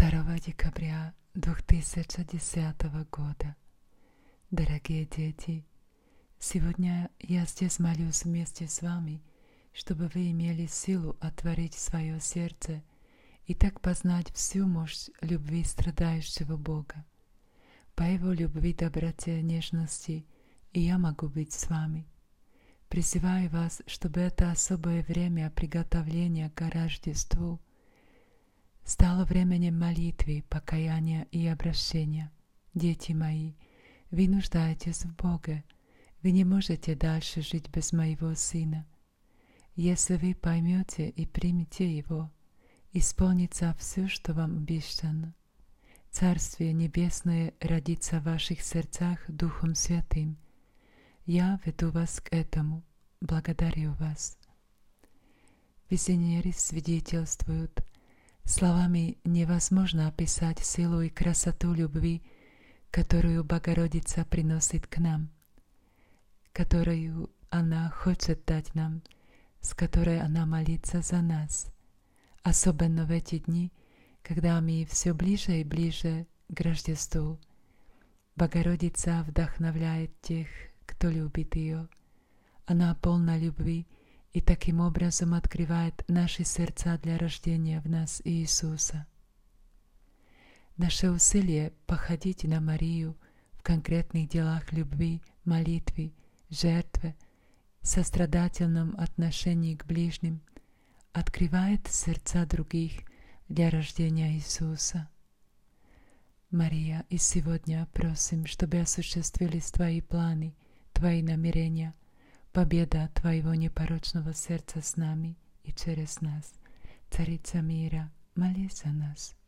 2 декабря 2010 года. Дорогие дети, сегодня я здесь молюсь вместе с вами, чтобы вы имели силу отворить свое сердце и так познать всю мощь любви страдающего Бога. По Его любви, доброте, нежности и я могу быть с вами. Призываю вас, чтобы это особое время приготовления к Рождеству стало временем молитвы, покаяния и обращения. Дети мои, вы нуждаетесь в Боге. Вы не можете дальше жить без моего Сына. Если вы поймете и примете Его, исполнится все, что вам обещано. Царствие Небесное родится в ваших сердцах Духом Святым. Я веду вас к этому. Благодарю вас. Визионеры свидетельствуют, словами невозможно описать силу и красоту любви, которую Богородица приносит к нам, которую она хочет дать нам, с которой она молится за нас, особенно в эти дни, когда мы все ближе и ближе к Рождеству. Богородица вдохновляет тех, кто любит ее. Она полна любви и таким образом открывает наши сердца для рождения в нас Иисуса. Наше усилие походить на Марию в конкретных делах любви, молитвы, жертвы, сострадательном отношении к ближним открывает сердца других для рождения Иисуса. Мария, и сегодня просим, чтобы осуществились Твои планы, Твои намерения, победа Твоего непорочного сердца с нами и через нас. Царица мира, молись за нас.